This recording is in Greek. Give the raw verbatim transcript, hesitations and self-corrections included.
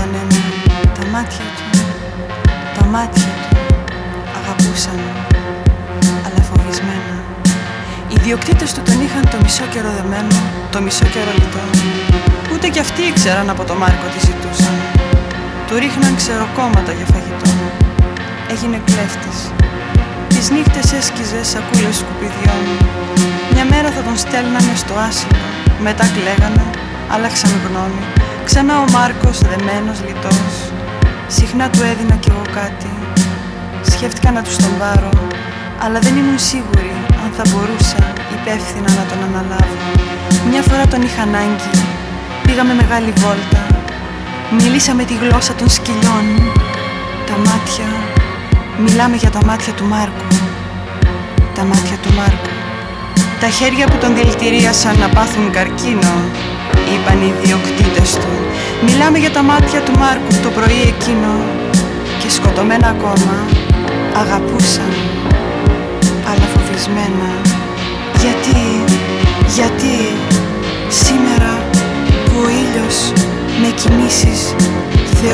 κανένα. Τα μάτια του, τα μάτια του αγαπούσαν, αλλά φοβισμένα. Οι ιδιοκτήτες του τον είχαν το μισό καιρό δεμένο, το μισό καιρό λιτό. Ούτε κι αυτοί ήξεραν από το Μάρκο τι ζητούσαν. Του ρίχναν ξεροκόμματα για φαγητό. Έγινε κλέφτης. Τις νύχτες έσκιζε σακούλες σκουπιδιών. Μια μέρα θα τον στέλνανε στο άσυλο. Μετά κλαίγανε, άλλαξαν γνώμη. Ξανά ο Μάρκος δεμένος λιτός. Συχνά του έδινα κι εγώ κάτι. Σκέφτηκα να τους τον πάρω, αλλά δεν ήμουν σίγουρη αν θα μπορούσα υπεύθυνα να τον αναλάβω. Μια φορά τον είχα ανάγκη. Πήγαμε μεγάλη βόλτα. Μιλήσαμε τη γλώσσα των σκυλιών. Τα μάτια, μιλάμε για τα μάτια του Μάρκου. Τα μάτια του Μάρκου. Τα χέρια που τον δηλητηρίασαν να πάθουν καρκίνο, είπαν οι ιδιοκτήτες του. Μιλάμε για τα μάτια του Μάρκου το πρωί εκείνο. Και σκοτωμένα ακόμα αγαπούσαν, αλλά φοβισμένα. Γιατί, γιατί σήμερα που ο ήλιος με κινήσεις